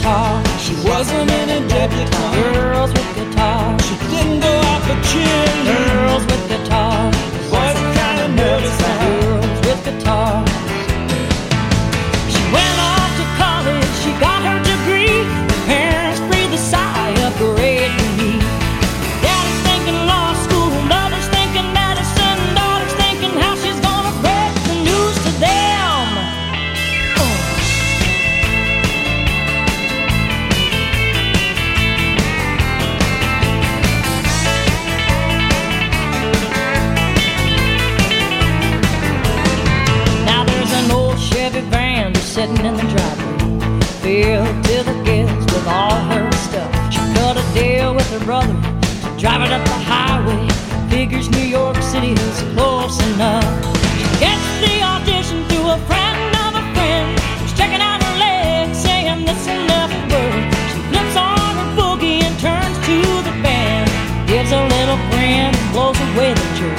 guitar. She wasn't any debutante. Girls with guitar. She didn't go out for cheerleading. Girls with guitar. Boys are kind of nervous now. Girls with guitar. She went off to college. She got her degree. Her parents breathed a sigh of great relief. Daddy's thinking law school. Mother's thinking medicine. Daughter's thinking how she's gonna break the news to them. Now there's an old Chevy van just sitting in the driveway, filled to the gills with all her stuff. She cut a deal with her brother to drive it up the highway. Figures New York City is close enough. She gets the audition through a friend of a friend. She's checking out her legs, saying this will never work. She flips on her boogie and turns to the band, gives a little grin, blows away the jerk.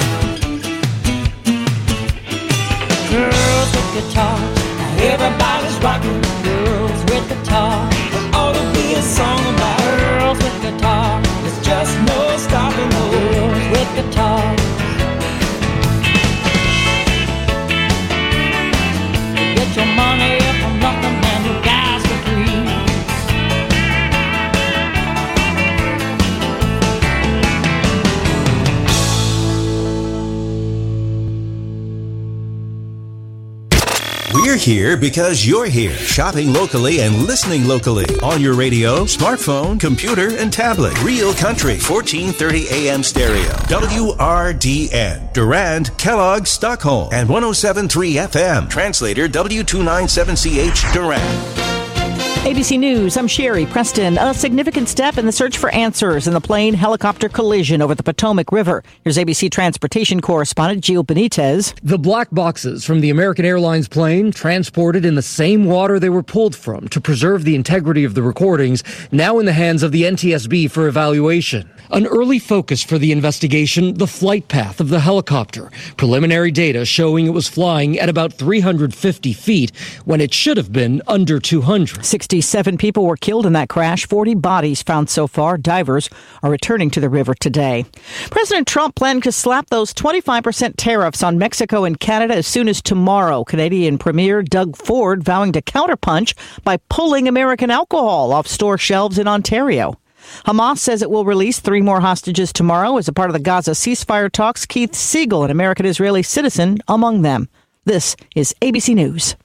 Girls with guitars, Now everybody's rocking. girls with guitar. There ought to be a song about her. Girls with guitar, There's just no stopping her. girls with guitar. You get your money for nothing and your guys for free. We're here because you're here. Shopping locally and listening locally. On your radio, smartphone, computer, and tablet. Real Country, 1430 AM stereo. WRDN. Durand, Kellogg, Stockholm. And 107.3 FM. Translator W297CH, Durand. ABC News, I'm Sherry Preston. A significant step in the search for answers in the plane-helicopter collision over the Potomac River. Here's ABC Transportation correspondent Gio Benitez. The black boxes from the American Airlines plane, transported in the same water they were pulled from to preserve the integrity of the recordings, now in the hands of the NTSB for evaluation. An early focus for the investigation, the flight path of the helicopter. Preliminary data showing it was flying at about 350 feet when it should have been under 200. 67 people were killed in that crash. 40 bodies found so far. Divers are returning to the river today. President Trump planned to slap those 25% tariffs on Mexico and Canada as soon as tomorrow. Canadian Premier Doug Ford vowing to counterpunch by pulling American alcohol off store shelves in Ontario. Hamas says it will release 3 more hostages tomorrow as a part of the Gaza ceasefire talks. Keith Siegel, an American-Israeli citizen, among them. This is ABC News.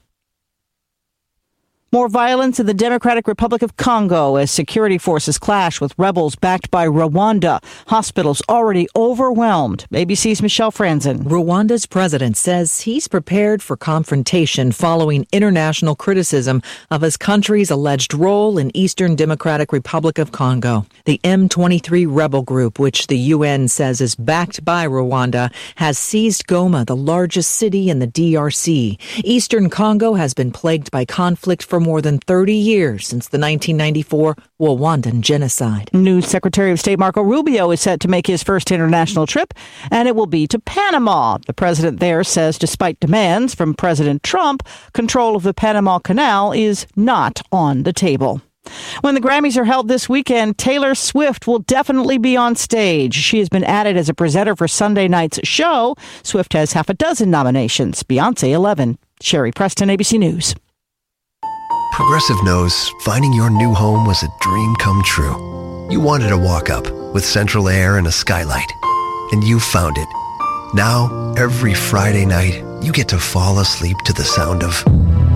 More violence in the Democratic Republic of Congo as security forces clash with rebels backed by Rwanda. Hospitals already overwhelmed. ABC's Michelle Franzen. Rwanda's president says he's prepared for confrontation following international criticism of his country's alleged role in Eastern Democratic Republic of Congo. The M23 rebel group, which the UN says is backed by Rwanda, has seized Goma, the largest city in the DRC. Eastern Congo has been plagued by conflict for more than 30 years since the 1994 Rwandan genocide. New Secretary of State Marco Rubio is set to make his first international trip, and it will be to Panama. The president there says despite demands from President Trump, control of the Panama Canal is not on the table. When the Grammys are held this weekend, Taylor Swift will definitely be on stage. She has been added as a presenter for Sunday night's show. Swift has half a dozen nominations, Beyonce 11. Sherry Preston, ABC News. Progressive knows finding your new home was a dream come true. You wanted a walk-up with central air and a skylight, and you found it. Now, every Friday night, you get to fall asleep to the sound of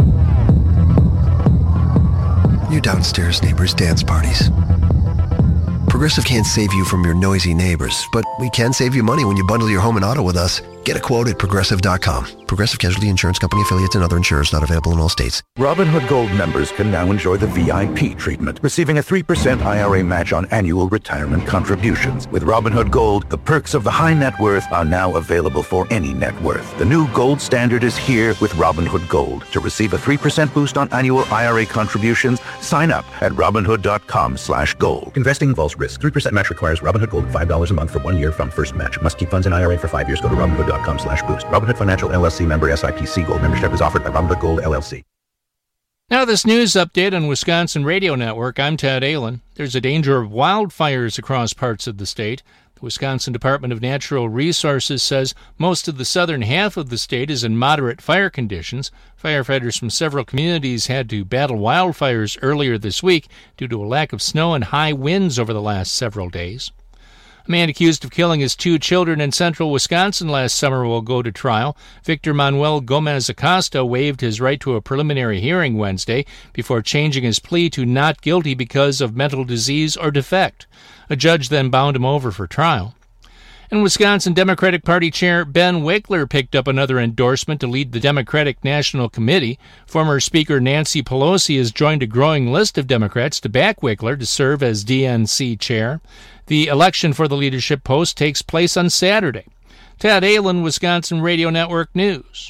your downstairs neighbors' dance parties. Progressive can't save you from your noisy neighbors, but we can save you money when you bundle your home and auto with us. Get a quote at Progressive.com. Progressive Casualty Insurance Company affiliates and other insurers not available in all states. Robinhood Gold members can now enjoy the VIP treatment, receiving a 3% IRA match on annual retirement contributions. With Robinhood Gold, the perks of the high net worth are now available for any net worth. The new gold standard is here with Robinhood Gold. To receive a 3% boost on annual IRA contributions, sign up at Robinhood.com/gold. Investing involves risk. 3% match requires Robinhood Gold $5 a month for 1 year from first match. Must keep funds in IRA for 5 years. Go to Robinhood.com/boost. Robinhood Financial LLC member SIPC. Gold membership is offered by Robinhood Gold LLC. Now this news update on Wisconsin Radio Network. I'm Tad Allen. There's a danger of wildfires across parts of the state. The Wisconsin Department of Natural Resources says most of the southern half of the state is in moderate fire conditions. Firefighters from several communities had to battle wildfires earlier this week due to a lack of snow and high winds over the last several days. A man accused of killing his 2 children in central Wisconsin last summer will go to trial. Victor Manuel Gomez Acosta waived his right to a preliminary hearing Wednesday before changing his plea to not guilty because of mental disease or defect. A judge then bound him over for trial. And Wisconsin Democratic Party Chair Ben Wickler picked up another endorsement to lead the Democratic National Committee. Former Speaker Nancy Pelosi has joined a growing list of Democrats to back Wickler to serve as DNC chair. The election for the leadership post takes place on Saturday. Tad Allen, Wisconsin Radio Network News.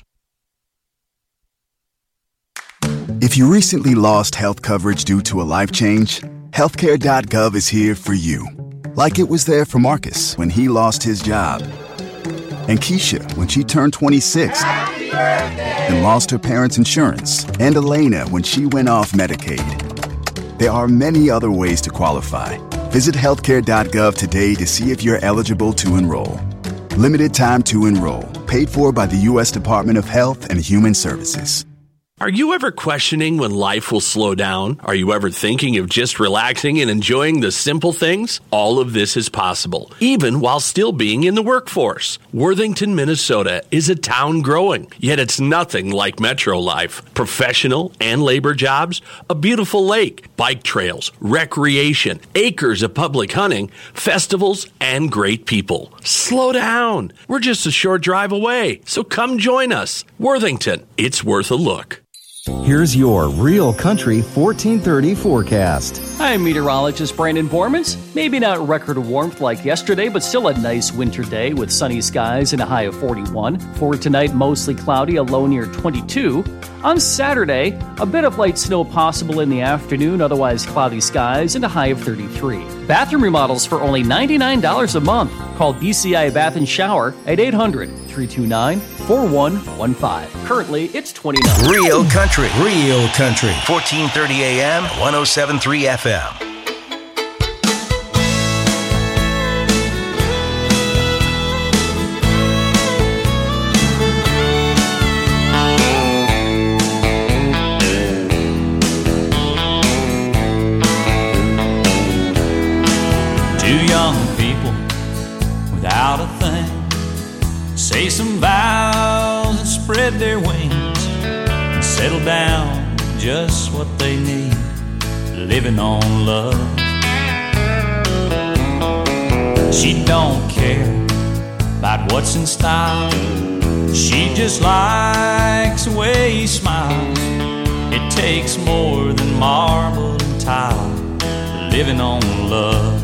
If you recently lost health coverage due to a life change, healthcare.gov is here for you. Like it was there for Marcus when he lost his job, and Keisha when she turned 26 and lost her parents' insurance, and Elena when she went off Medicaid. There are many other ways to qualify. Visit healthcare.gov today to see if you're eligible to enroll. Limited time to enroll. Paid for by the U.S. Department of Health and Human Services. Are you ever questioning when life will slow down? Are you ever thinking of just relaxing and enjoying the simple things? All of this is possible, even while still being in the workforce. Worthington, Minnesota is a town growing, yet it's nothing like metro life. Professional and labor jobs, a beautiful lake, bike trails, recreation, acres of public hunting, festivals, and great people. Slow down. We're just a short drive away, so come join us. Worthington, it's worth a look. Here's your Real Country 1430 forecast. I'm meteorologist Brandon Bormans. Maybe not record warmth like yesterday, but still a nice winter day with sunny skies and a high of 41. For tonight, mostly cloudy, a low near 22. On Saturday, a bit of light snow possible in the afternoon, otherwise cloudy skies and a high of 33. Bathroom remodels for only $99 a month. Call BCI Bath and Shower at 800-329-4115. Currently, it's $29. Real Country. Real Country. 1430 AM, 107.3 FM. Without a thing, say some vows and spread their wings and settle down with just what they need, living on love. She don't care about what's in style, she just likes the way he smiles. It takes more than marble and tile, living on love.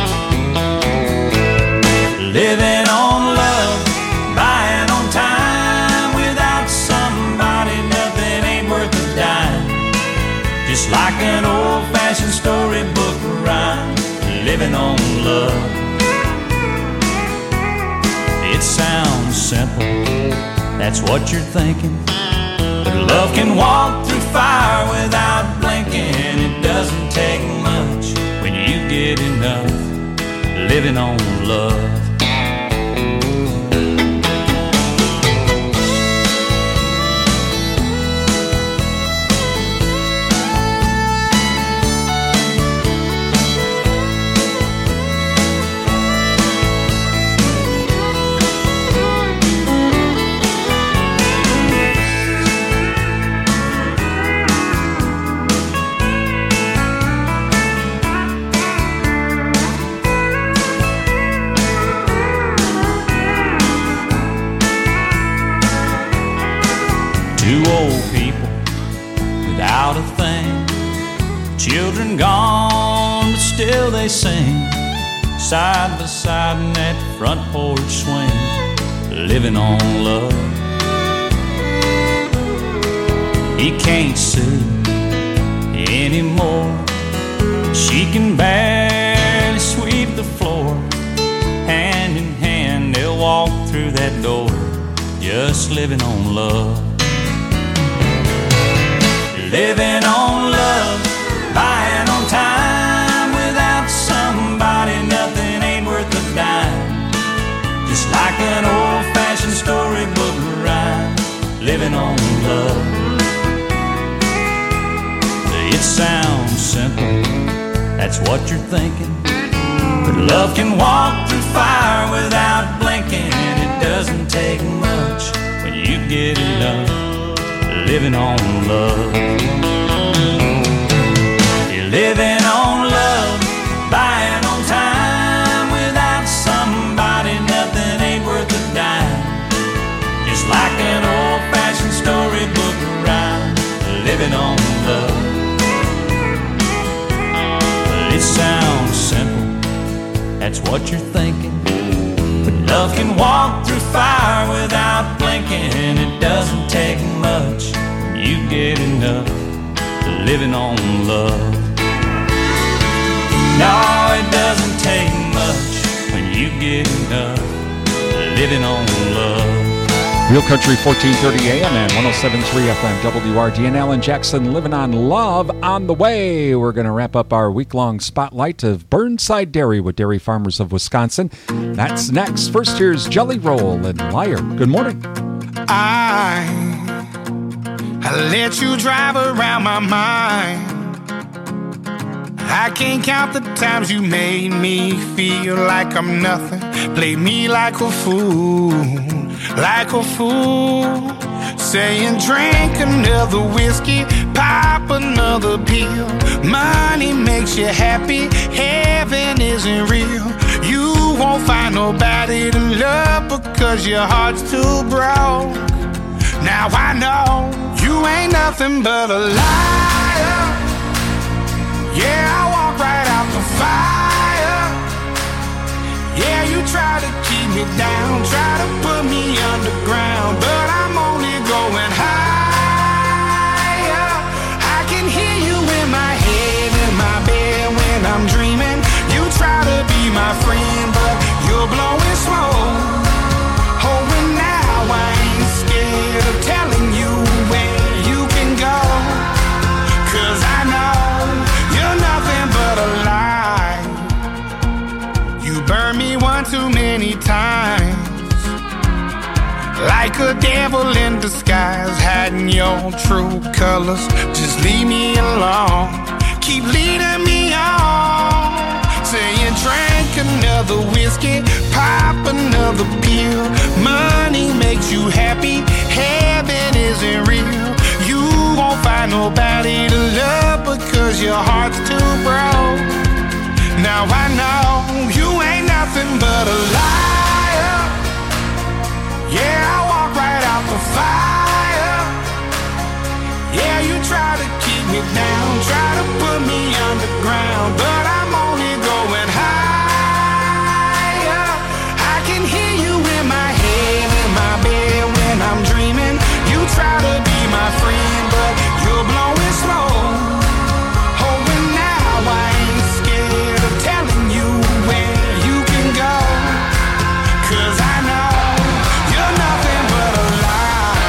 Living on love, buying on time. Without somebody, nothing ain't worth a dime. Just like an old-fashioned storybook rhyme, living on love. It sounds simple, that's what you're thinking. But love can walk through fire without blinking. It doesn't take much when you get enough, living on love. Two old people without a thing, children gone, but still they sing, side by side in that front porch swing, living on love. He can't see anymore, she can barely sweep the floor. Hand in hand they'll walk through that door, just living on love. You're living on love, buying on time. Without somebody, nothing ain't worth a dime. Just like an old-fashioned storybook rhyme, living on love. It sounds simple, that's what you're thinking. But love can walk through fire without blinking. It doesn't take much when you get enough, living on love. You're living on love, buying on time. Without somebody, nothing ain't worth a dime. Just like an old-fashioned storybook rhyme, living on love. It sounds simple, that's what you're thinking. But love can walk through fire without blinking. It doesn't take much when you get enough, living on love. No, it doesn't take much when you get enough, living on love. Real Country 1430 AM and 107.3 FM WRDN. Alan Jackson, living on love. On the way, we're going to wrap up our week-long spotlight of Burnside Dairy with dairy farmers of Wisconsin. That's next. First, here's Jelly Roll and Liar. Good morning. I let you drive around my mind. I can't count the times you made me feel like I'm nothing. Play me like a fool, like a fool. Saying drink another whiskey, pop another pill. Money makes you happy, heaven isn't real. You won't find nobody to love because your heart's too broke. Now I know you ain't nothing but a liar. Yeah, I walk right out the fire. Yeah, you try to keep me down, try to put me underground, but I'm only going higher. I can hear you in my head, in my bed when I'm dreaming. You try to be my friend, but you're blowing smoke. Oh, and now I ain't scared of telling you where you can go, 'cause I know you're nothing but a lie. You burned me one too many times, like a devil in disguise, hiding your true colors. Just leave me alone, keep leading me on. Saying drink another whiskey, pop another pill. Money makes you happy, heaven isn't real. You won't find nobody to love because your heart's too broke. Now I know you ain't nothing but a liar. Yeah, I walk right out the fire. Yeah, you try to keep me down, try to put me underground, but I'm only going higher. I can hear you in my head, in my bed when I'm dreaming. You try to be my friend, but you're blowing smoke. Oh, and now I ain't scared of telling you where you can go, 'cause I know you're nothing but a lie.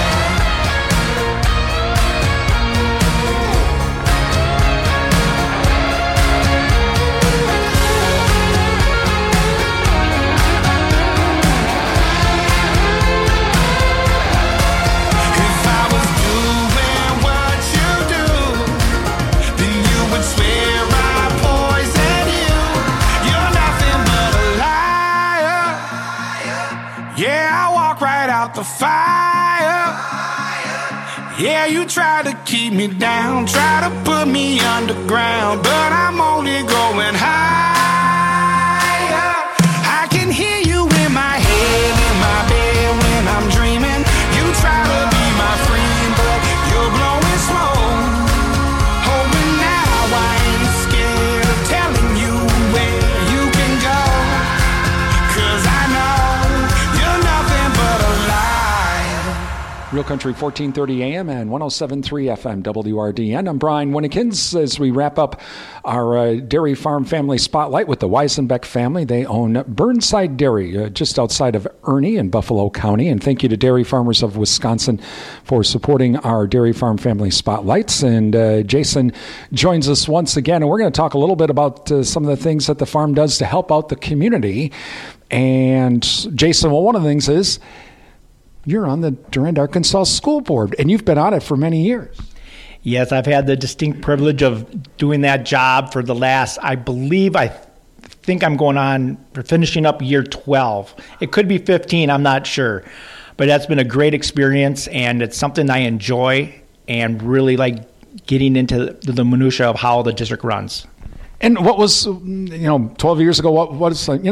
If I was doing what you do, then you would swear I poisoned you. You're nothing but a liar. Yeah, I walk right out the fire. Yeah, you try to keep me down, try to put me underground, but I'm only going higher. I can hear you in my head, in my bed when I'm dreaming. You try to be my friend, but you're blowing smoke. Oh, and now I ain't scared of telling you where you can go, 'cause I know you're nothing but a lie. Real Country 1430 AM and 107.3 FM WRDN. I'm Brian Winnekins as we wrap up our dairy farm family spotlight with the Weisenbeck family. They own Burnside Dairy just outside of Ernie in Buffalo County. And thank you to Dairy Farmers of Wisconsin for supporting our dairy farm family spotlights. And Jason joins us once again. And we're going to talk a little bit about some of the things that the farm does to help out the community. And Jason, well, one of the things is you're on the Durand, Arkansas School Board, and you've been on it for many years. Yes, I've had the distinct privilege of doing that job for the last, I think I'm going on, for finishing up year 12. It could be 15, I'm not sure. But that's been a great experience, and it's something I enjoy and really like getting into the minutia of how the district runs. And what was, 12 years ago, what is like,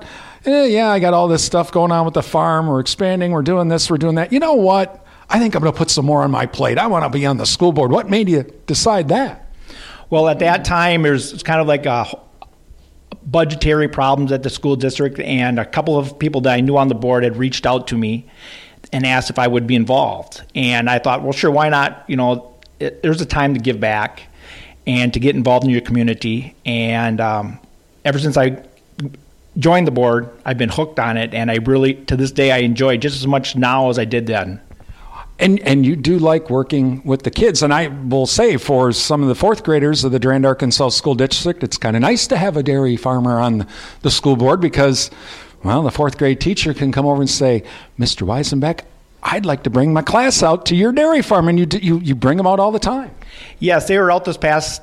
I got all this stuff going on with the farm. We're expanding. We're doing this. We're doing that. You know what? I think I'm going to put some more on my plate. I want to be on the school board. What made you decide that? Well, at that time, there's kind of like a budgetary problems at the school district, and a couple of people that I knew on the board had reached out to me and asked if I would be involved. And I thought, well, sure, why not? There's a time to give back and to get involved in your community. And ever since I joined the board, I've been hooked on it, and I really, to this day, I enjoy it just as much now as I did then. And you do like working with the kids. And I will say, for some of the fourth graders of the Durand, Arkansas School District, it's kind of nice to have a dairy farmer on the school board because, well, the fourth grade teacher can come over and say, Mr. Weisenbeck, I'd like to bring my class out to your dairy farm. And you bring them out all the time. Yes, they were out this past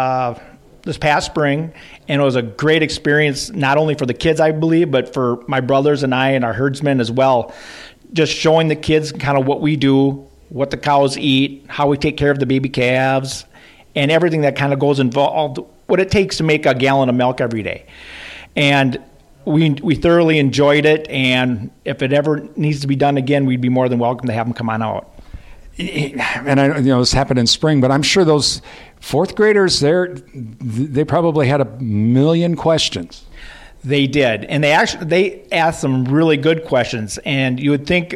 spring, and it was a great experience, not only for the kids, I believe, but for my brothers and I and our herdsmen as well. Just showing the kids kind of what we do, what the cows eat, how we take care of the baby calves, and everything that kind of goes involved, what it takes to make a gallon of milk every day. And we thoroughly enjoyed it, and if it ever needs to be done again, we'd be more than welcome to have them come on out. And I this happened in spring, but I'm sure those fourth graders they probably had 1 million questions. They did, and they asked some really good questions. And you would think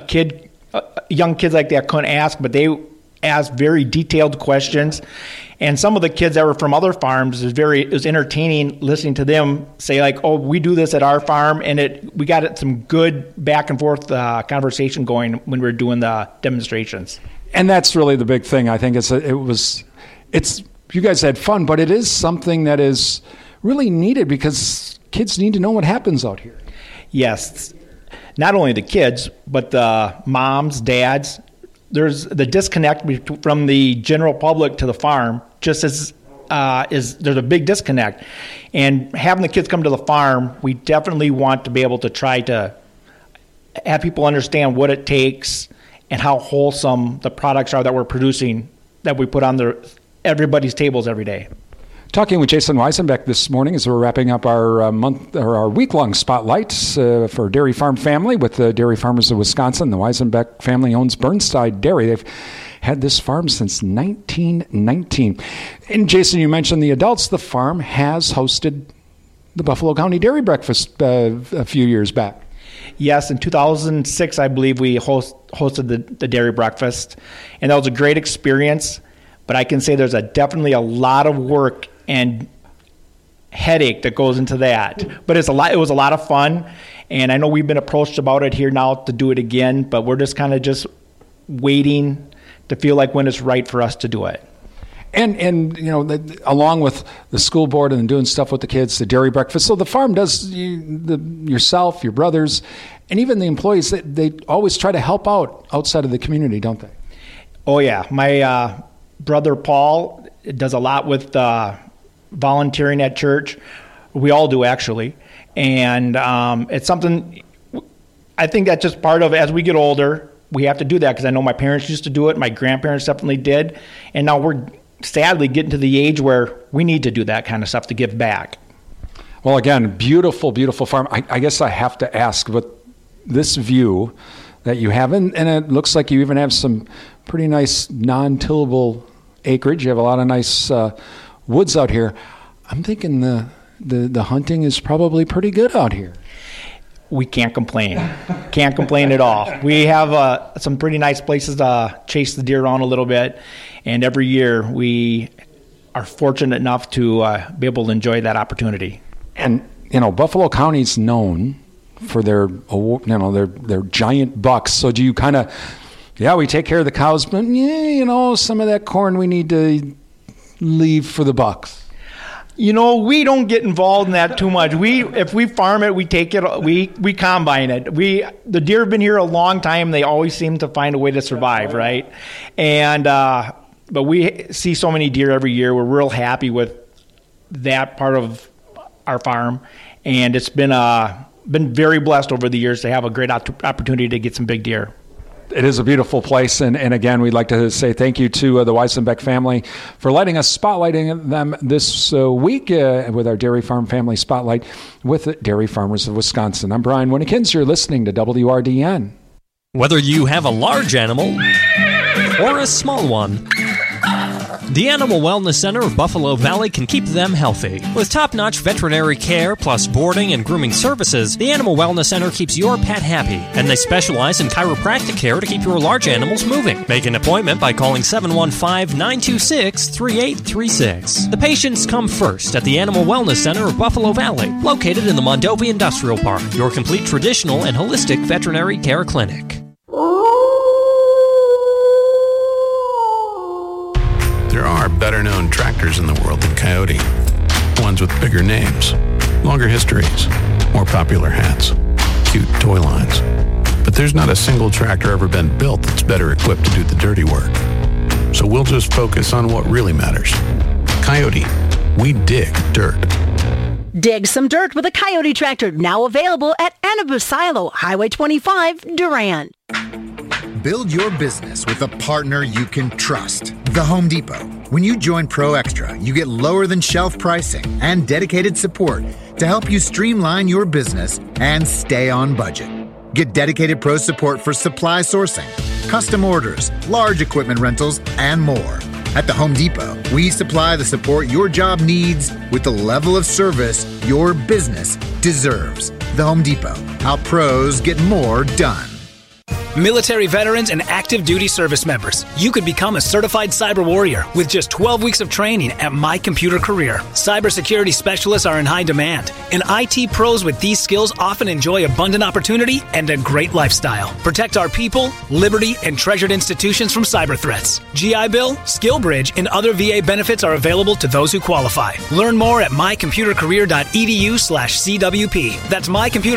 young kids like that couldn't ask, but they asked very detailed questions. And some of the kids that were from other farms, it was entertaining listening to them say like, "Oh, we do this at our farm," and we got some good back and forth conversation going when we were doing the demonstrations. And that's really the big thing. I think it's you guys had fun, but it is something that is really needed because kids need to know what happens out here. Yes, not only the kids, but the moms, dads. There's the disconnect from the general public to the farm. Just as there's a big disconnect, and having the kids come to the farm, we definitely want to be able to try to have people understand what it takes and how wholesome the products are that we're producing, that we put on everybody's tables every day. Talking with Jason Weisenbeck this morning as we're wrapping up our week-long spotlights for Dairy Farm Family with the Dairy Farmers of Wisconsin. The Weisenbeck family owns Burnside Dairy. They've had this farm since 1919. And Jason, you mentioned the adults. The farm has hosted the Buffalo County Dairy Breakfast a few years back. Yes, in 2006, I believe we hosted the Dairy Breakfast, and that was a great experience. But I can say there's definitely a lot of work and headache that goes into that. But it was a lot of fun, and I know we've been approached about it here now to do it again, but we're just kind of waiting to feel like when it's right for us to do it. And along with the school board and doing stuff with the kids, the dairy breakfast. So the farm does, yourself, your brothers, and even the employees, they always try to help out outside of the community, don't they? Oh, yeah. My brother Paul does a lot with volunteering at church. We all do, actually. And it's something, I think that's just part of, as we get older, we have to do that, because I know my parents used to do it. My grandparents definitely did. And now we're sadly getting to the age where we need to do that kind of stuff to give back. Well, again, beautiful, beautiful farm. I guess I have to ask, with this view that you have, and it looks like you even have some pretty nice non-tillable acreage. You have a lot of nice woods out here. I'm thinking the hunting is probably pretty good out here. we can't complain. Can't complain at all. We have some pretty nice places to chase the deer around a little bit, and every year we are fortunate enough to be able to enjoy that opportunity. And Buffalo County's known for their giant bucks. So do you kind of, we take care of the cows, but some of that corn we need to leave for the bucks? We don't get involved in that too much. If we farm it, we take it, we combine it. The deer have been here a long time. They always seem to find a way to survive, right? And but we see so many deer every year. We're real happy with that part of our farm, and it's been very blessed over the years to have a great opportunity to get some big deer. It is a beautiful place, and again, we'd like to say thank you to the Weisenbeck family for letting us spotlighting them this week with our Dairy Farm Family Spotlight with the Dairy Farmers of Wisconsin. I'm Brian Winnekins. You're listening to WRDN. Whether you have a large animal or a small one, the Animal Wellness Center of Buffalo Valley can keep them healthy. With top-notch veterinary care plus boarding and grooming services, the Animal Wellness Center keeps your pet happy, and they specialize in chiropractic care to keep your large animals moving. Make an appointment by calling 715-926-3836. The patients come first at the Animal Wellness Center of Buffalo Valley, located in the Mondovi Industrial Park, your complete traditional and holistic veterinary care clinic. There are better-known tractors in the world than Coyote. Ones with bigger names, longer histories, more popular hats, cute toy lines. But there's not a single tractor ever been built that's better equipped to do the dirty work. So we'll just focus on what really matters. Coyote, we dig dirt. Dig some dirt with a Coyote tractor, now available at Anabusilo, Highway 25, Durand. Build your business with a partner you can trust. The Home Depot. When you join Pro Extra, you get lower than shelf pricing and dedicated support to help you streamline your business and stay on budget. Get dedicated pro support for supply sourcing, custom orders, large equipment rentals, and more. At the Home Depot, we supply the support your job needs with the level of service your business deserves. The Home Depot. How pros get more done. Military veterans and active duty service members, you could become a certified cyber warrior with just 12 weeks of training at My Computer Career. Cybersecurity specialists are in high demand, and IT pros with these skills often enjoy abundant opportunity and a great lifestyle. Protect our people, liberty, and treasured institutions from cyber threats. GI Bill, SkillBridge, and other VA benefits are available to those who qualify. Learn more at mycomputercareer.edu/CWP. That's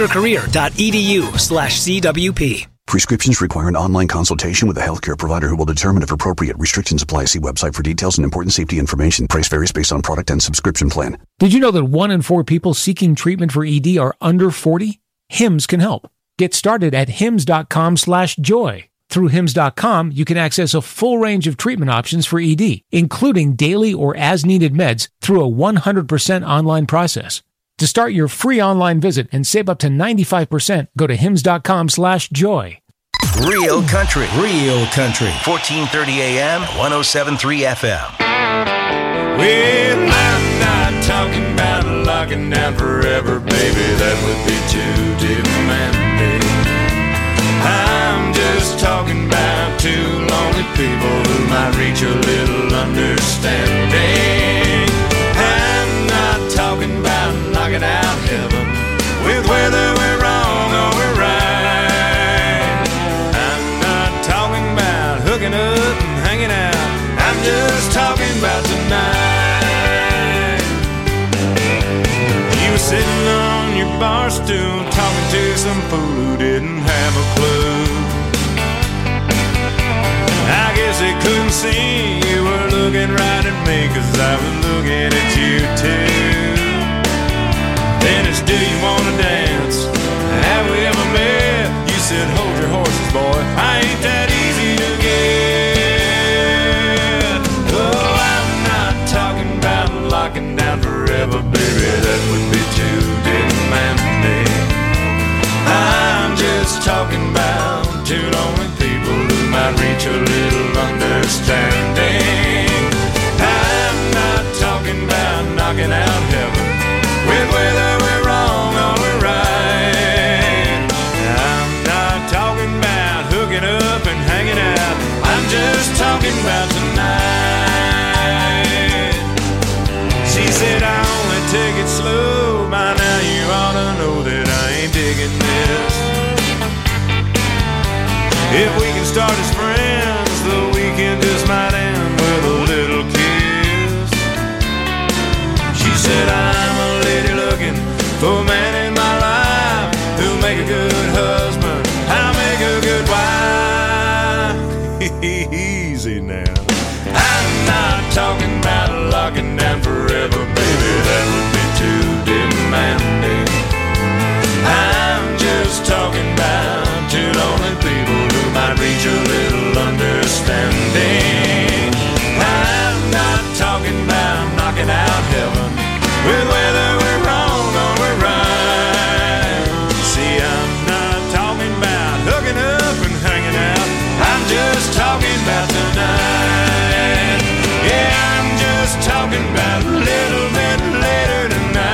mycomputercareer.edu/CWP. Prescriptions require an online consultation with a healthcare provider who will determine if appropriate. Restrictions apply. See website for details and important safety information. Price varies based on product and subscription plan. Did you know that 1 in 4 people seeking treatment for ED are under 40? HIMS can help. Get started at hims.com/joy. Through hims.com, you can access a full range of treatment options for ED, including daily or as-needed meds through a 100% online process. To start your free online visit and save up to 95%, go to hims.com/joy. Real country, 1430 AM, 107.3 FM. Well, I'm not talking about locking down forever, baby. That would be too demanding. I'm just talking about two lonely people who might reach a little understanding. I'm not talking about knocking out heaven with whether we're wrong or we're right. I'm not talking about hooking up and hanging out. I'm just talking about tonight. You were sitting on your bar stool talking to some fool who didn't have a clue. I guess they couldn't see you were looking right at me, 'cause I was looking at you too. Then it's, do you wanna dance? Have we ever met? You said, hold your horses, boy. I ain't that easy to get. Oh, I'm not talking about locking down forever, baby. That would be too demanding. I'm just talking about two lonely people who might reach a little understanding. I'm not talking about knocking out heaven with whether we're wrong or we're right. take it slow. By now you ought to know that I ain't digging this. If we can start as friends, the weekend just might end with a little kiss. She said, I'm a lady looking for a man in my life who'll make a good husband, I'll make a good wife. Easy now. I'm not talking about locking down forever, baby, that would be too demanding. I'm just talking about two lonely people who might reach a little understanding. I'm not talking about knocking out heaven with whether we're wrong or we're right. See, I'm not talking about hooking up and hanging out. I'm just talking about tonight. Yeah, I'm just talking about a little bit later tonight.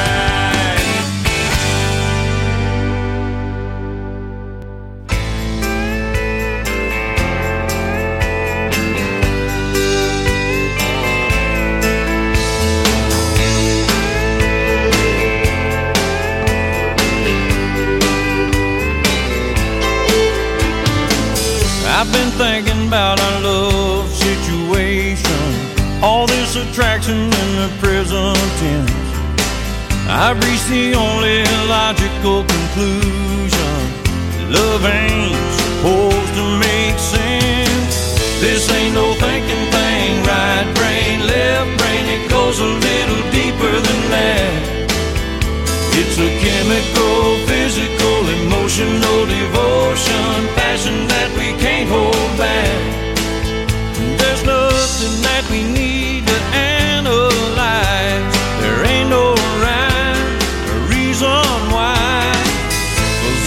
I've been thinking about our love situation, all this attraction in the present tense. I've reached the only logical conclusion: love ain't supposed to make sense. This ain't no thinking thing, right brain, left brain, it goes a little deeper than that. It's a chemical, physical, emotional devotion, passion that we can't hold back. There's nothing that we need to analyze. There ain't no rhyme or reason why. 'Cause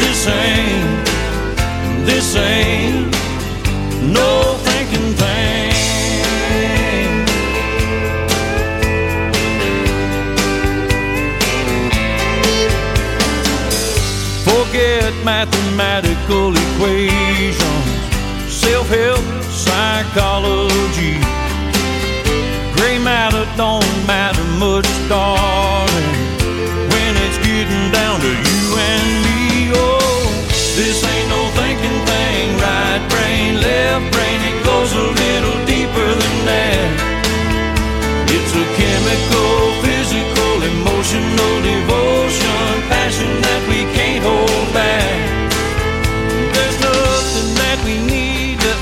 this ain't no thinking thing. Forget mathematical equations, self-help, psychology. Gray matter don't matter much, darling, when it's getting down to you and me. Oh, this ain't no thinking thing, right brain, left brain, it goes a little deeper than that. It's a chemical, physical, emotional devotion, passion that we can't hold back. There's nothing that we need to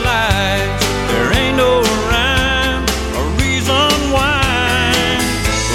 analyze. There ain't no rhyme or reason why.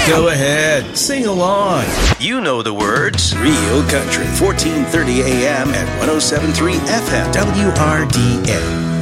Go ahead, sing along. You know the words. Real Country, 1430 AM and 107.3 FM, WRDN.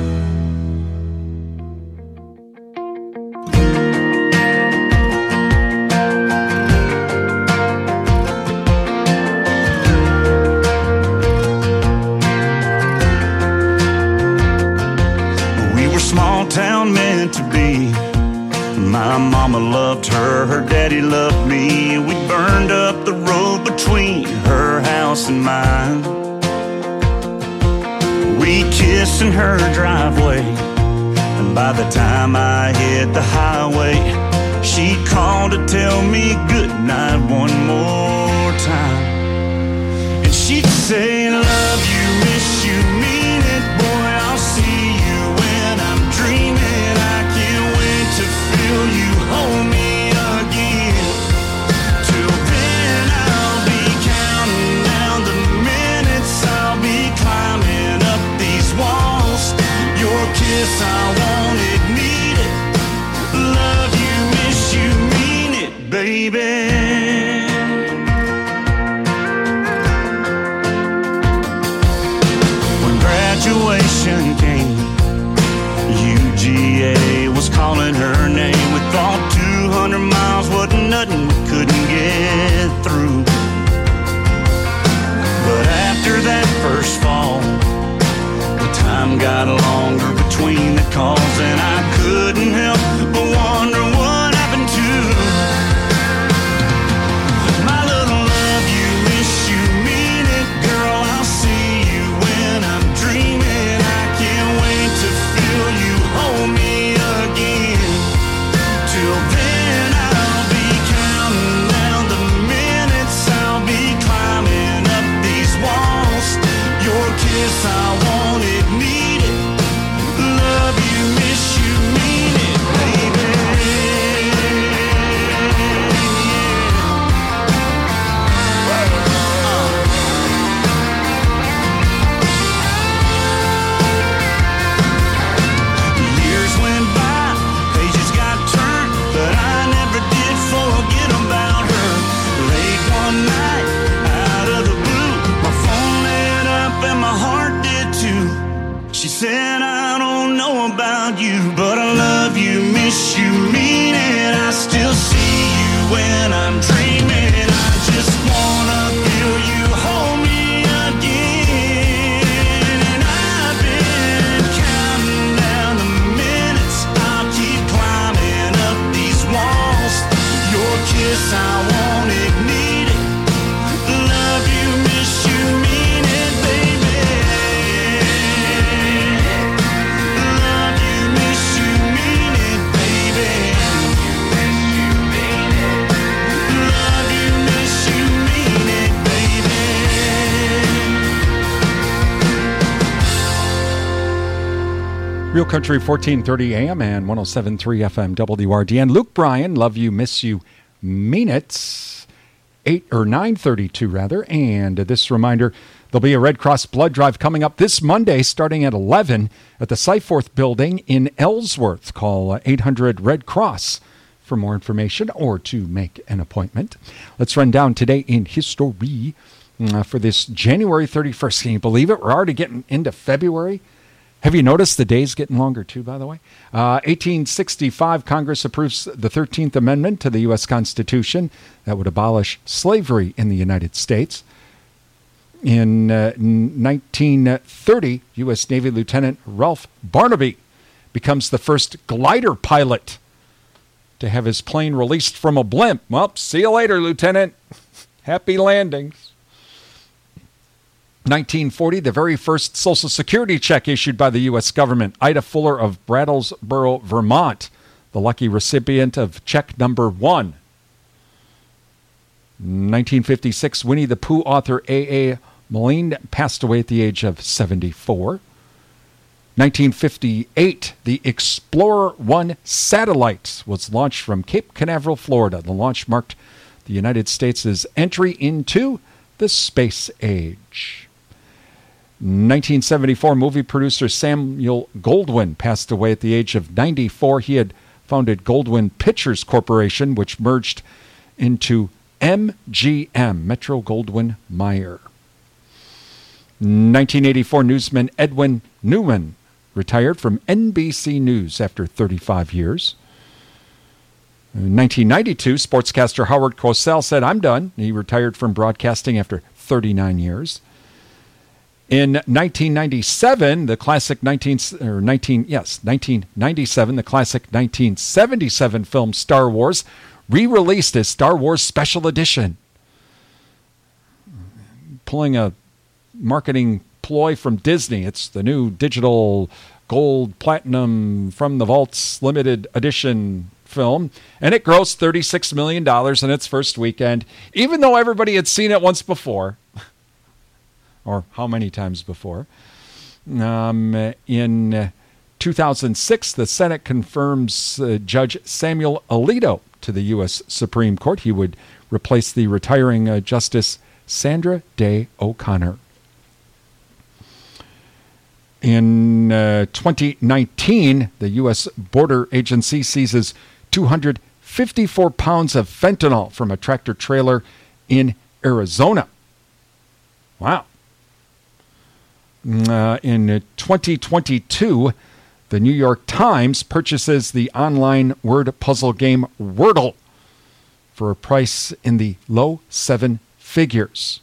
Town meant to be. My mama loved her, her daddy loved me. We burned up the road between her house and mine. We kissed in her driveway, and by the time I hit the highway, she called to tell me goodnight one more time. And she'd say, love you, miss you, mean it, boy, I'll see you when I'm dreaming. I can't wait to feel you hold me again. Till then I'll be counting down the minutes. I'll be climbing up these walls. Your kiss, I want it, need it. Love you, miss you, mean it, baby. Graduation came, UGA was calling her name. We thought 200 miles wasn't nothing, we couldn't get through. But after that first fall, the time got longer between the calls, and I couldn't help but wonder what happened to my little love you, miss you, mean it, girl, I'll see you when I'm dreaming. I can't wait to feel you hold me again. Till then I'll be counting down the minutes. I'll be climbing up these walls. Your kiss, I want it, need it. Love you, miss you, mean it, baby. Years went by, pages got turned, but I never did forget about her. Late one night, out of the blue, my phone lit up and my heart did too. She said, I don't know about you, but I love you, miss you, mean it. I still see you when I'm dreaming. I just wanna feel you hold me again. And I've been counting down the minutes. I'll keep climbing up these walls. Your kiss, I want it, need it. Love you, miss you, mean it, baby. Love you, miss you, mean it, baby. Love you, miss you, mean it, baby. Real Country 1430 AM and 107.3 FM WRDN. Luke Bryan, Love You, Miss You, Mean It. 9:32 rather. And this reminder, there'll be a Red Cross blood drive coming up this Monday starting at 11 at the Cyforth building in Ellsworth. Call 800 Red Cross for more information or to make an appointment. Let's run down today in history for this January 31st. Can you believe it? We're already getting into February. Have you noticed the days getting longer too, by the way? 1865, Congress approves the 13th Amendment to the U.S. Constitution that would abolish slavery in the United States. In 1930, U.S. Navy Lieutenant Ralph Barnaby becomes the first glider pilot to have his plane released from a blimp. Well, see you later, Lieutenant. Happy landings. 1940, the very first Social Security check issued by the U.S. government. Ida Fuller of Brattleboro, Vermont, the lucky recipient of check number 1. 1956, Winnie the Pooh author A.A. Milne passed away at the age of 74. 1958, the Explorer 1 satellite was launched from Cape Canaveral, Florida. The launch marked the United States' entry into the space age. 1974, movie producer Samuel Goldwyn passed away at the age of 94. He had founded Goldwyn Pictures Corporation, which merged into MGM, Metro-Goldwyn-Mayer. 1984 newsman Edwin Newman retired from NBC News after 35 years. In 1992, sportscaster Howard Cosell said, "I'm done." He retired from broadcasting after 39 years. In 1997, the classic 1997, the classic 1977 film Star Wars re-released as Star Wars Special Edition. Pulling a marketing ploy from Disney. It's the new digital gold platinum from the vaults limited edition film, and it grossed $36 million in its first weekend, even though everybody had seen it once before. Or how many times before. In 2006, the Senate confirms Judge Samuel Alito to the U.S. Supreme Court. He would replace the retiring Justice Sandra Day O'Connor. In 2019, the U.S. Border Agency seizes 254 pounds of fentanyl from a tractor trailer in Arizona. Wow. In 2022, the New York Times purchases the online word puzzle game Wordle for a price in the low seven figures.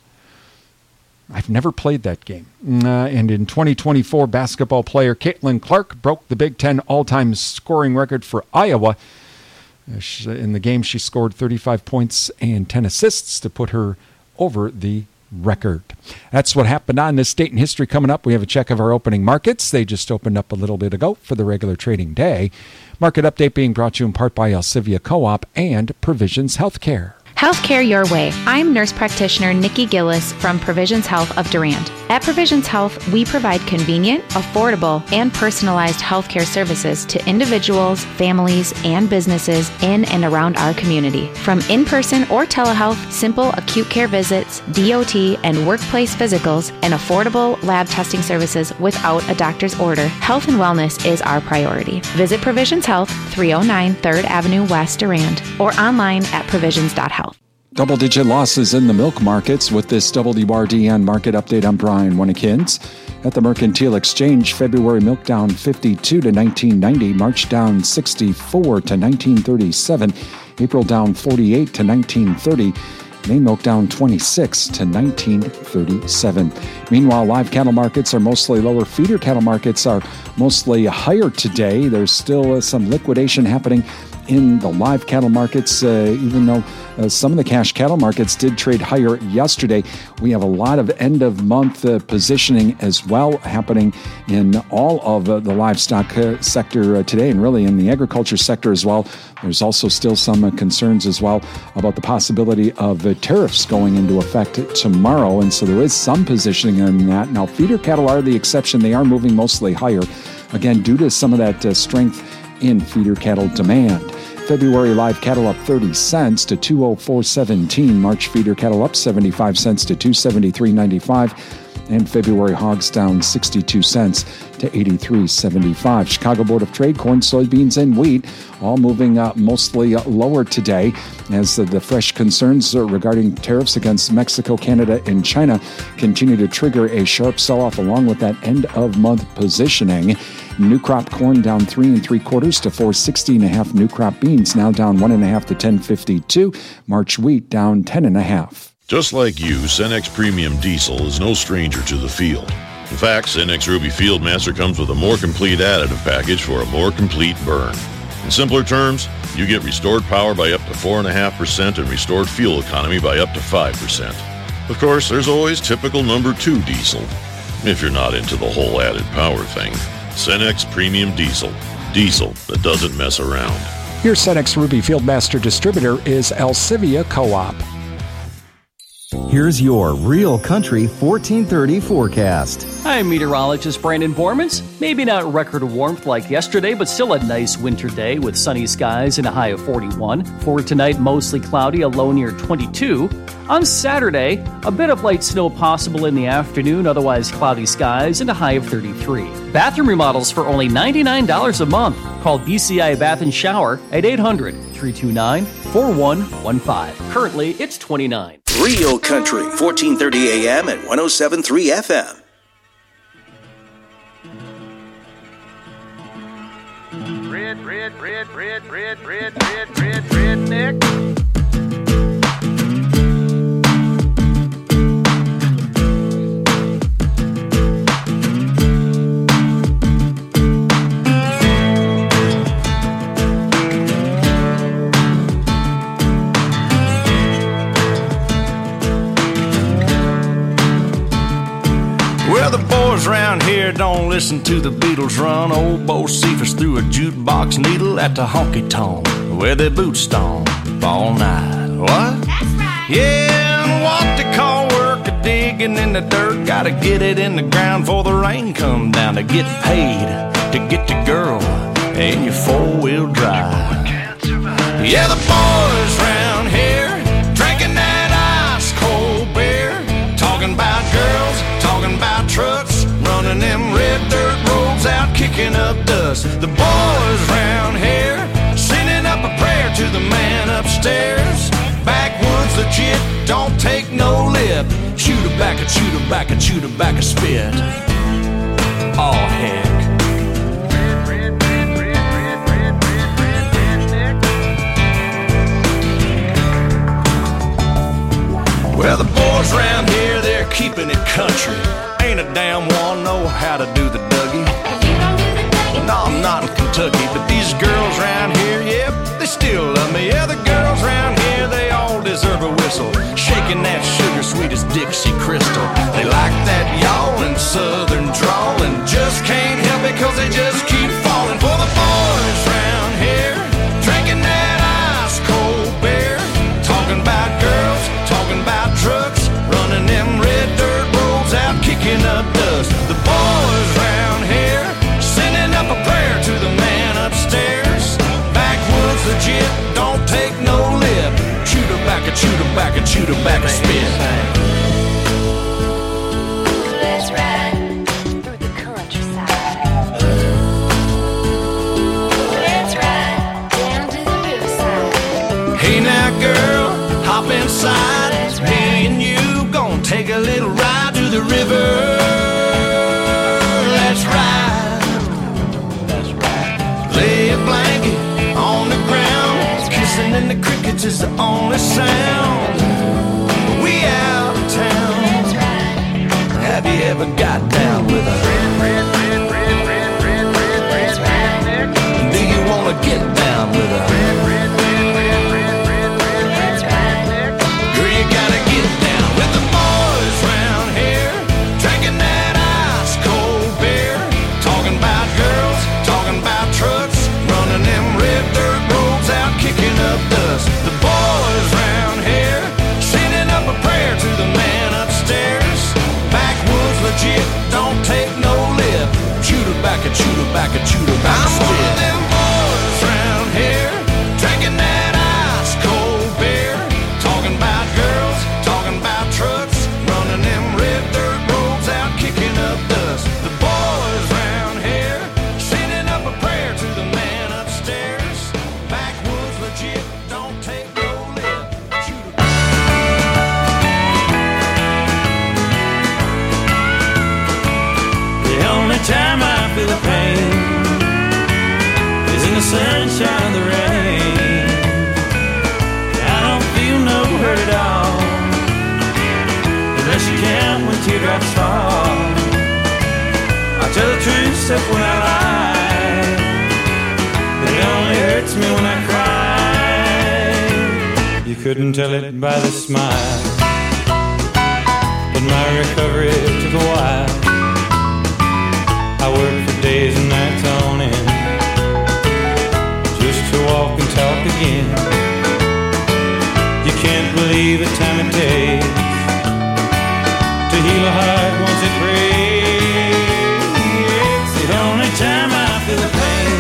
I've never played that game. And in 2024, basketball player Caitlin Clark broke the Big Ten all-time scoring record for Iowa. In the game, she scored 35 points and 10 assists to put her over the record. That's what happened on This Date in History. Coming up, we have a check of our opening markets. They just opened up a little bit ago for the regular trading day. Market update being brought to you in part by Alcivia Co-op and Provisions Healthcare. Healthcare your way. I'm nurse practitioner Nikki Gillis from Provisions Health of Durand. At Provisions Health, we provide convenient, affordable, and personalized healthcare services to individuals, families, and businesses in and around our community. From in-person or telehealth, simple acute care visits, DOT, and workplace physicals, and affordable lab testing services without a doctor's order, health and wellness is our priority. Visit Provisions Health, 309 3rd Avenue West, Durand, or online at provisions.health. Double-digit losses in the milk markets. With this WRDN market update, I'm Brian Winnekins. At the Mercantile Exchange, February milk down 52 to 1990, March down 64 to 1937, April down 48 to 1930, May milk down 26 to 1937. Meanwhile, live cattle markets are mostly lower. Feeder cattle markets are mostly higher today. There's still some liquidation happening in the live cattle markets, even though some of the cash cattle markets did trade higher yesterday. We have a lot of end-of-month positioning as well happening in all of the livestock sector today, and really in the agriculture sector as well. There's also still some concerns as well about the possibility of tariffs going into effect tomorrow, and so there is some positioning in that. Now, feeder cattle are the exception. They are moving mostly higher, again, due to some of that strength in feeder cattle demand. February live cattle up 30 cents to 204.17. March feeder cattle up 75 cents to 273.95. And February hogs down 62 cents to 83.75. Chicago Board of Trade, corn, soybeans, and wheat all moving mostly lower today as the fresh concerns regarding tariffs against Mexico, Canada, and China continue to trigger a sharp sell-off along with that end-of-month positioning. New crop corn down 3 3/4 to 460.5. New crop beans now down 1.5 to 10.52. March wheat down 10.5. Just like you, Cenex Premium Diesel is no stranger to the field. In fact, Cenex Ruby Fieldmaster comes with a more complete additive package for a more complete burn. In simpler terms, you get restored power by up to 4.5% and restored fuel economy by up to 5%. Of course, there's always typical number 2 diesel, if you're not into the whole added power thing. Cenex Premium Diesel. Diesel that doesn't mess around. Your Cenex Ruby Fieldmaster distributor is Alcivia Co-op. Here's your Real Country 1430 forecast. I'm meteorologist Brandon Bormans. Maybe not record warmth like yesterday, but still a nice winter day with sunny skies and a high of 41. For tonight, mostly cloudy, a low near 22. On Saturday, a bit of light snow possible in the afternoon, otherwise cloudy skies and a high of 33. Bathroom remodels for only $99 a month. Call BCI Bath and Shower at 800-329-4115. Currently, it's $29. Real Country, 1430 AM and 107.3 FM. Redneck. Well, the boys around here don't listen to the Beatles run. Old Bo Cephas threw a jukebox needle at the honky-tonk where they boot stomp all night. What? That's right. Yeah, and what they call work a digging in the dirt. Gotta get it in the ground before the rain come down to get paid, to get your girl and your four-wheel drive. Yeah, the boys around here drinking that ice-cold beer, talking about girls, talking about trucks, running them red dirt roads out, kicking up dust. The boys round here sending up a prayer to the man upstairs. Backwoods legit, don't take no lip. Shoot her back, shoot her back, shoot her back a spit. Oh heck. Well, the boys around here, they're keeping it country. Ain't a damn one know how to do the Dougie. No, I'm not in Kentucky, but these girls around here, yep, they still love me. Yeah, the girls around here, they all deserve a whistle. Shaking that sugar sweet as Dixie Crystal. They like that yawling southern drawl and just can't help it cause they just keep falling for the boys around here. Drinking that ice-cold beer, talking about girls, talking about trucks, running them red dirt roads out, kicking up dust. The boys round here sending up a prayer to the man upstairs. Backwoods legit, don't take no lip. Shoot her back and shoot her back and shoot her back a spit. Let's ride through the countryside. Let's ride down to the riverside. Hey now girl, hop inside. Me and you gon' take a little ride to the river. Let's ride. That's right. Lay a blanket on the ground. Kissing in the crickets is the only sound. We out of town. That's right. Have you ever got down with a redneck? Do you wanna get down with a shoot her back and shoot her back. I'm one of them boys round here, drinking that ice cold beer, talking about girls, talking about trucks, running them red dirt roads out, kicking up dust. The boys round here, sending up a prayer to the man upstairs. Backwoods legit, don't take no lip. Shoot her back. The only time I feel the pain is in the sunshine of the rain. I don't feel no hurt at all unless you count when teardrops fall. I tell the truth except when I lie, but it only hurts me when I cry. You couldn't tell it by the smile, but my recovery took a while. I worked for days and nights on end just to walk and talk again. You can't believe the time it takes to heal a heart once it breaks. The only time I feel the pain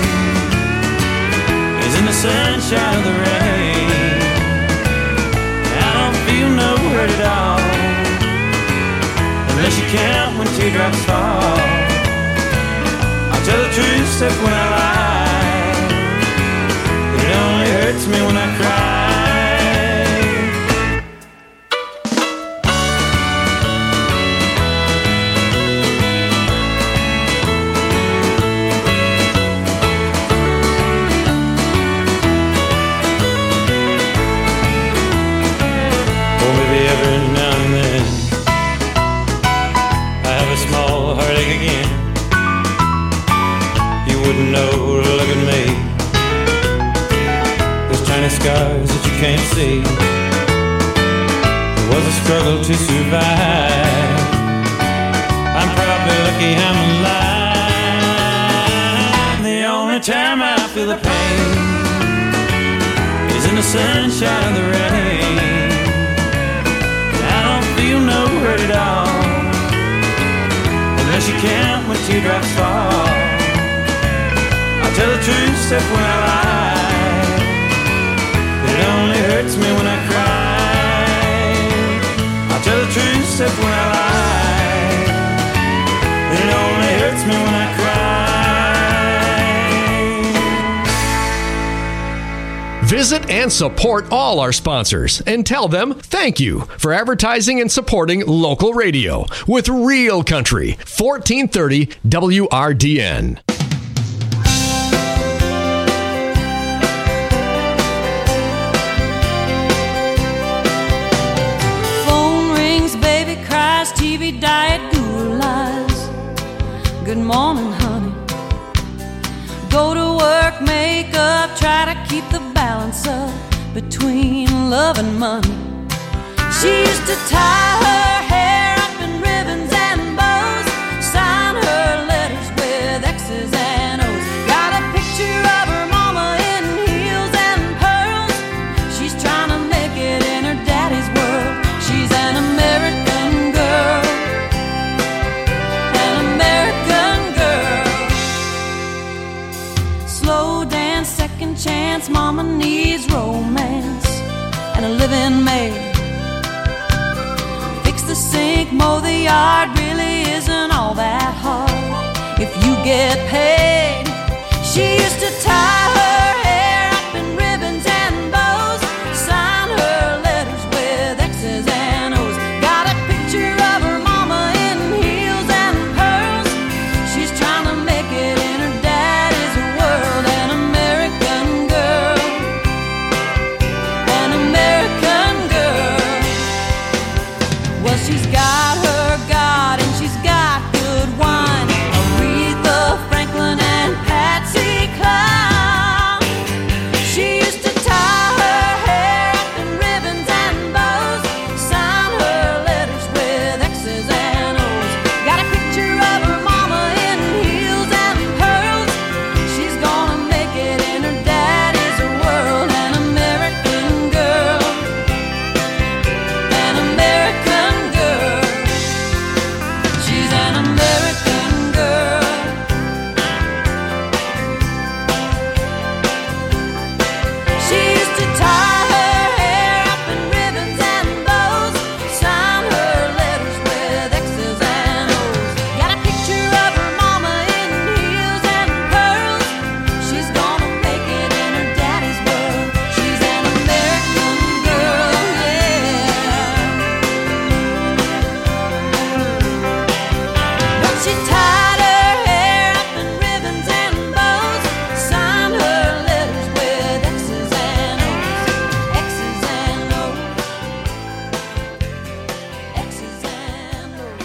is in the sunshine of the rain. I don't feel no hurt hurt at all, unless you count when teardrops fall. I'll tell the truth except when I lie, but it only hurts me when I cry. Every now and then I have a small heartache again. You wouldn't know to look at me. Those tiny scars that you can't see. It was a struggle to survive. I'm probably lucky I'm alive. The only time I feel the pain is in the sunshine of the rain. No hurt at all, unless you count when teardrops fall. I'll tell the truth except when I lie, but it only hurts me when I cry. I'll tell the truth except when I lie, but it only hurts me when I cry. Visit and support all our sponsors and tell them thank you for advertising and supporting local radio with Real Country, 1430 WRDN. Phone rings, baby cries, TV diet, Google lies. Good morning, honey. Go to work, make up, try to keep the balance up between love and money. She used to tie her hair up in ribbons and bows, sign her letters with X's and O's. Got a picture of her mama in heels and pearls. She's trying to make it in her daddy's world. She's an American girl, an American girl. Slow dance, second chance, mama needs romance and a living maid. Fix the sink, mow the yard, really isn't all that hard if you get paid. She used to tie her hair up in ribbons and bows, sign her letters with X's and O's. Got a picture of her mama in heels and pearls. She's trying to make it in her daddy's world. An American girl, an American girl. Well, she's got her God and she's got good wine, Aretha Franklin and Patsy Cline. She used to tie her hair up in ribbons and bows, sign her letters with X's and O's. Got a picture of her mama in heels and pearls. She's gonna make it in her daddy's world. An American girl, an American girl. She's an American girl. She used to tie her hair up in ribbons and bows, sign her letters with X's and O's. Got a picture of her mama in heels and pearls. She's gonna make it in her daddy's world. She's an American girl, yeah. But she tied her hair up in ribbons and bows, signed her letters with X's and O's, X's and O's, X's and O's.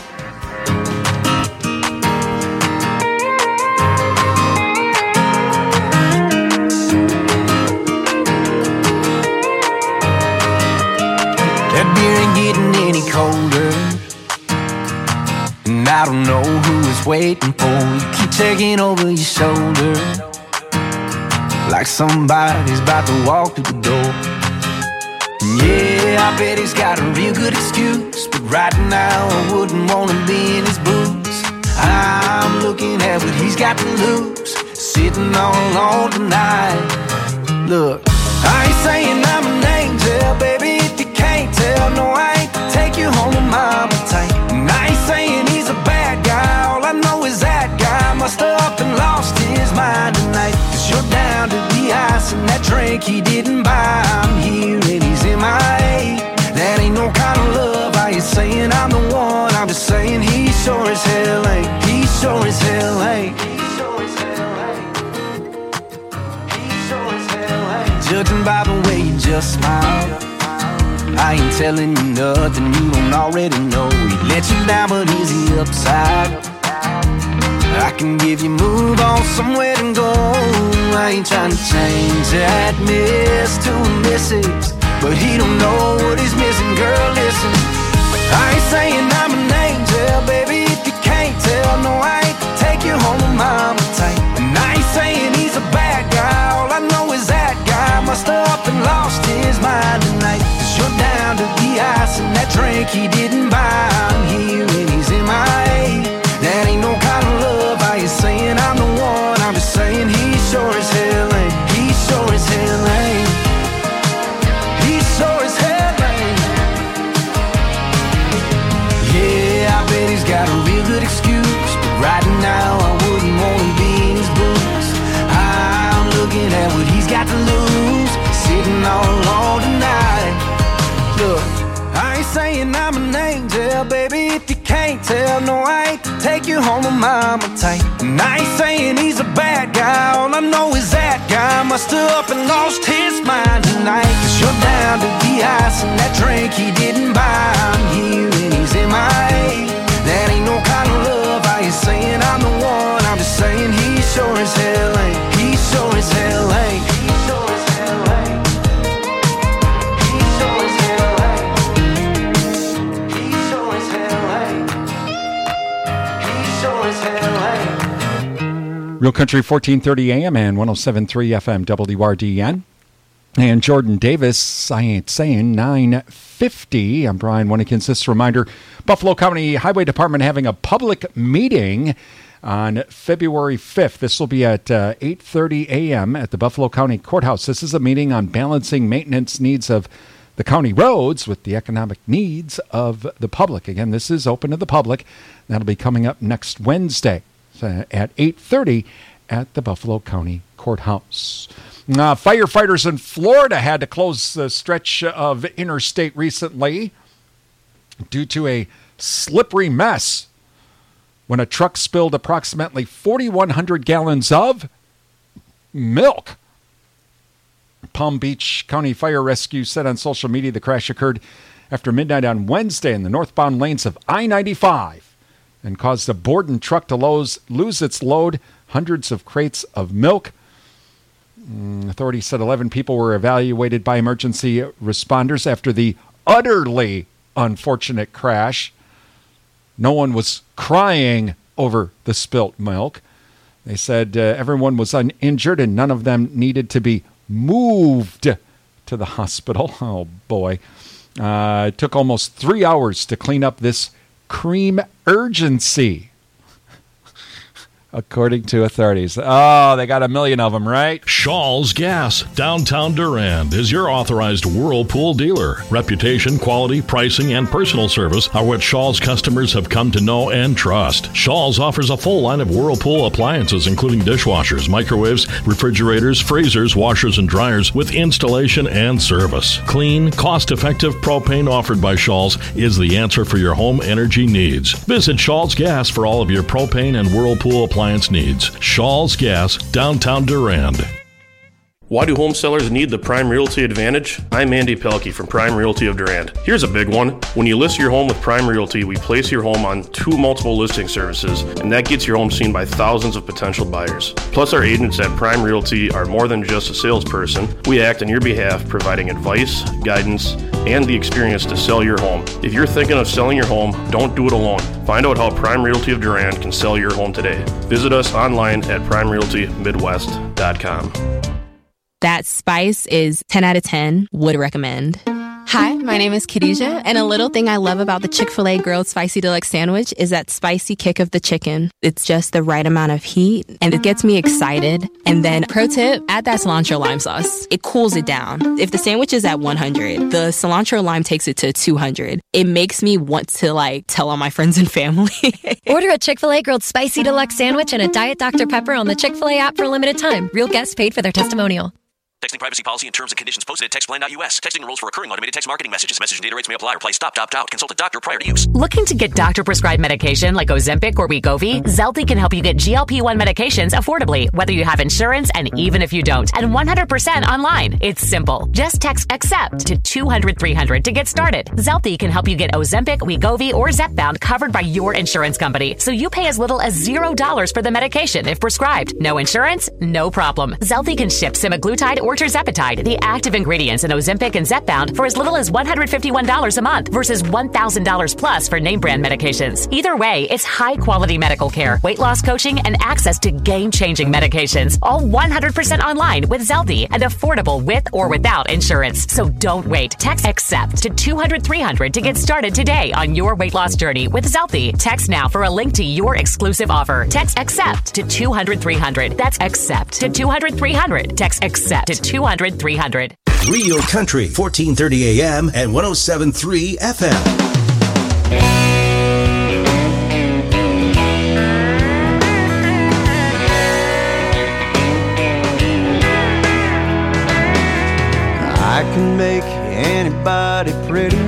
That beer ain't getting any colder, and I don't know who it's waiting for. You keep checking over your shoulder, like somebody's about to walk through the door. And yeah, I bet he's got a real good excuse, but right now I wouldn't want to be in his boots. I'm looking at what he's got to lose, sitting all alone tonight. Look, I ain't saying I'm an angel, baby, if you can't tell. No, I ain't the ice and that drink he didn't buy. I'm here and he's MIA. That ain't no kind of love. I ain't saying I'm the one. I'm just saying he sure as hell ain't. He sure as hell ain't. Judging by the way you just smile, I ain't telling you nothing you don't already know. He let you down, but is he upside? I can give you move on somewhere to go. I ain't trying to change that miss to a missus, but he don't know what he's missing. Girl, listen, I ain't saying I'm an angel, baby, if you can't tell. No, I ain't to take you home with mama tight. And I ain't saying he's a bad guy. All I know is that guy must have up and lost his mind tonight. 'Cause you're down to the ice and that drink he didn't buy. I'm here and he's MIA. That ain't no kind of love. I ain't saying I'm the one. I'm just saying he sure as hell ain't. He sure as hell ain't. He sure as hell ain't. Yeah, I bet he's got a real good excuse, but right now I wouldn't want to be in his boots. I'm looking at what he's got to lose, sitting all alone tonight. Look, I ain't saying I'm an angel, baby, if you can't tell. No, I ain't to take you home with mama tight. And I ain't saying he's a bad guy. All I know is that guy must have up and lost his mind tonight. 'Cause you're down to the ice and that drink he didn't buy. I'm here and he's MIA. That ain't no kind of love. I ain't saying I'm the one. I'm just saying he sure as hell ain't. He sure as hell ain't. He sure as hell ain't. He sure as hell ain't. He sure as hell ain't. He sure as hell ain't. Real Country 1430 AM and 107.3 FM WRDN. And Jordan Davis, I ain't saying 950. I'm Brian Winnekins. This reminder, Buffalo County Highway Department having a public meeting on February 5th. This will be at 8:30 a.m. at the Buffalo County Courthouse. This is a meeting on balancing maintenance needs of the county roads with the economic needs of the public. Again, this is open to the public. That'll be coming up next Wednesday at 8:30 at the Buffalo County Courthouse. Firefighters in Florida had to close the stretch of interstate recently due to a slippery mess when a truck spilled approximately 4,100 gallons of milk. Palm Beach County Fire Rescue said on social media the crash occurred after midnight on Wednesday in the northbound lanes of I-95 and caused a Borden truck to lose its load, hundreds of crates of milk. Authorities said 11 people were evaluated by emergency responders after the utterly unfortunate crash. No one was crying over the spilt milk. They said everyone was uninjured and none of them needed to be moved to the hospital. Oh, boy. It took almost 3 hours to clean up this cream urgency, according to authorities. Oh, they got a million of them, right? Shaw's Gas, downtown Durand, is your authorized Whirlpool dealer. Reputation, quality, pricing, and personal service are what Shaw's customers have come to know and trust. Shaw's offers a full line of Whirlpool appliances, including dishwashers, microwaves, refrigerators, freezers, washers, and dryers with installation and service. Clean, cost-effective propane offered by Shaw's is the answer for your home energy needs. Visit Shaw's Gas for all of your propane and Whirlpool appliance needs. Shaw's Gas, downtown Durand. Why do home sellers need the Prime Realty Advantage? I'm Andy Pelkey from Prime Realty of Durand. Here's a big one. When you list your home with Prime Realty, we place your home on 2 multiple listing services, and that gets your home seen by thousands of potential buyers. Plus, our agents at Prime Realty are more than just a salesperson. We act on your behalf, providing advice, guidance, and the experience to sell your home. If you're thinking of selling your home, don't do it alone. Find out how Prime Realty of Durand can sell your home today. Visit us online at primerealtymidwest.com. That spice is 10 out of 10. Would recommend. Hi, my name is Khadijah, and a little thing I love about the Chick-fil-A Grilled Spicy Deluxe Sandwich is that spicy kick of the chicken. It's just the right amount of heat, and it gets me excited. And then, pro tip, add that cilantro lime sauce. It cools it down. If the sandwich is at 100, the cilantro lime takes it to 200. It makes me want to, tell all my friends and family. Order a Chick-fil-A Grilled Spicy Deluxe Sandwich and a Diet Dr. Pepper on the Chick-fil-A app for a limited time. Real guests paid for their testimonial. Texting privacy policy and terms and conditions posted at textplan.us. Texting enrolls for recurring automated text marketing messages. Message and data rates may apply. Reply stop, opt out. Consult a doctor prior to use. Looking to get doctor-prescribed medication like Ozempic or Wegovy? Zelty can help you get GLP-1 medications affordably, whether you have insurance and even if you don't, and 100% online. It's simple. Just text ACCEPT to 200-300 to get started. Zelty can help you get Ozempic, Wegovy, or Zepbound covered by your insurance company, so you pay as little as $0 for the medication if prescribed. No insurance? No problem. Zelty can ship semaglutide or tirzepatide, the active ingredients in Ozempic and Zepbound, for as little as $151 a month versus $1,000 plus for name brand medications. Either way, it's high-quality medical care, weight loss coaching, and access to game-changing medications, all 100% online with Zelty and affordable with or without insurance. So don't wait. Text ACCEPT to 200-300 to get started today on your weight loss journey with Zelty. Text now for a link to your exclusive offer. Text ACCEPT to 200-300. That's ACCEPT to 200-300. Text ACCEPT to 200-300. Real Country, 1430 AM and 107.3 FM. I can make anybody pretty.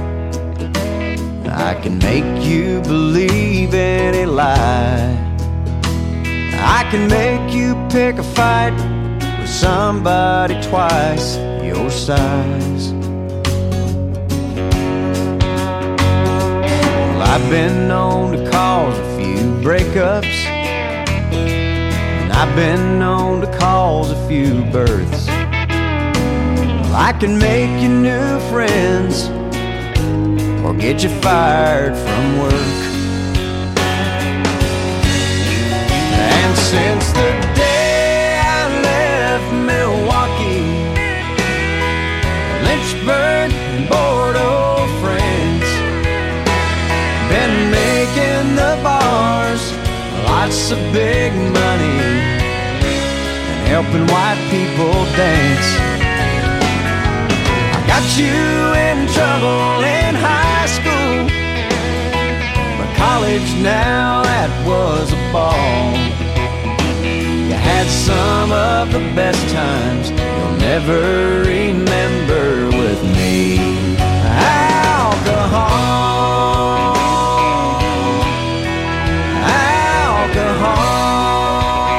I can make you believe any lie. I can make you pick a fight with somebody twice your size. Well, I've been known to cause a few breakups, and I've been known to cause a few births. Well, I can make you new friends or get you fired from work. And since the day I left Milwaukee, Lynchburg and Bordeaux, France, been making the bars lots of big money and helping white people dance. I got you in trouble in high school, but college now, that was a ball. You had some of the best times you'll never remember with me. Alcohol, alcohol.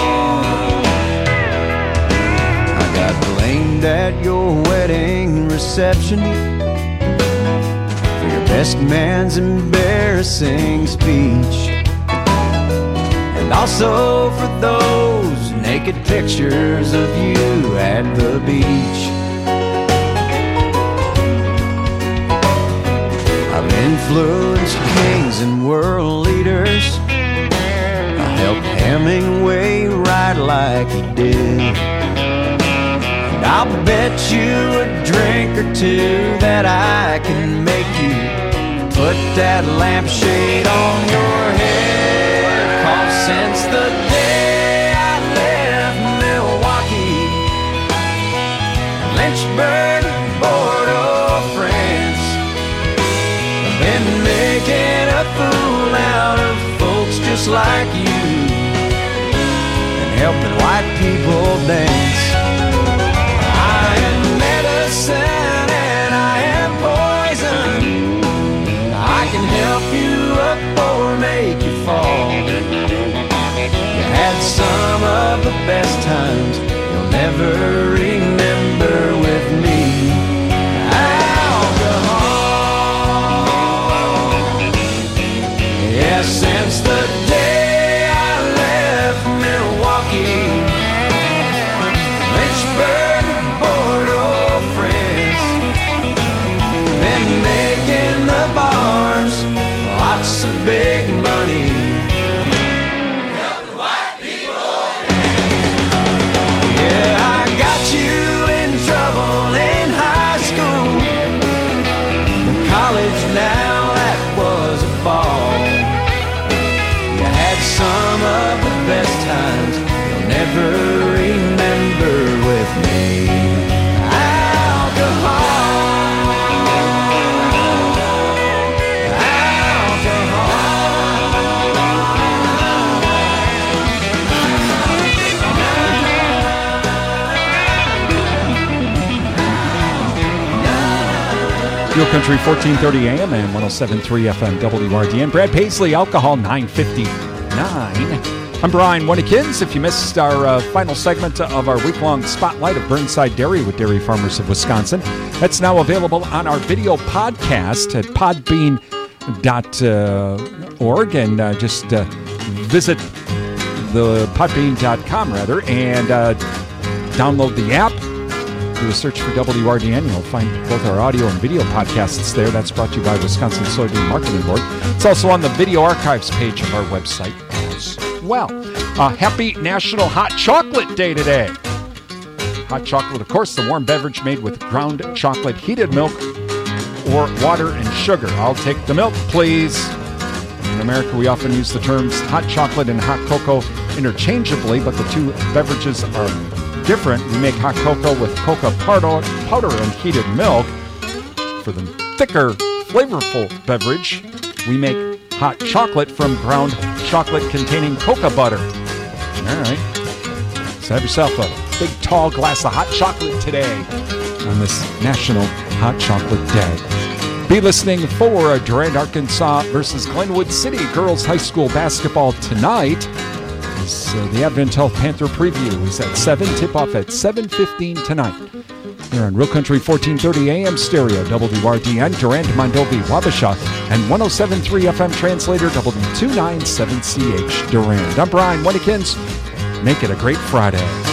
I got blamed at your wedding reception for your best man's embarrassing speech, and also for those naked pictures of you at the beach. I've influenced kings and world leaders. I helped Hemingway write like he did. And I'll bet you a drink or two that I can make you put that lampshade on your head. 'Cause since the day I left Milwaukee, Lynchburg, Bordeaux, France, I've been making a fool out of folks just like you and helping white people dance. I am medicine and I am poison. I can help you up or make you fall. You had some of the best times you'll never remember with me. Alcohol. Yeah, since the day I left Milwaukee, Real Country 1430 AM and 107.3 FM WRDN. Brad Paisley, Alcohol 959. I'm Brian Winnekins. If you missed our final segment of our week-long spotlight of Burnside Dairy with Dairy Farmers of Wisconsin, that's now available on our video podcast at podbean.org. And just visit the podbean.com, rather, and download the app. Do a search for WRDN. You'll find both our audio and video podcasts there. That's brought to you by Wisconsin Soybean Marketing Board. It's also on the video archives page of our website as well. Happy National Hot Chocolate Day today. Hot chocolate, of course, the warm beverage made with ground chocolate, heated milk, or water and sugar. I'll take the milk, please. In America, we often use the terms hot chocolate and hot cocoa interchangeably, but the two beverages are different. We make hot cocoa with cocoa powder and heated milk. For the thicker, flavorful beverage, we make hot chocolate from ground chocolate containing cocoa butter. All right. So have yourself a big, tall glass of hot chocolate today on this National Hot Chocolate Day. Be listening for Durand, Arkansas versus Glenwood City Girls High School basketball tonight. The Advent Health Panther preview is at 7, tip-off at 7:15 tonight. Here on Real Country 1430 AM stereo, WRDN, Durand, Mondovi, Wabasha, and 107.3 FM translator, W297CH Durand. I'm Brian Winnekins. Make it a great Friday.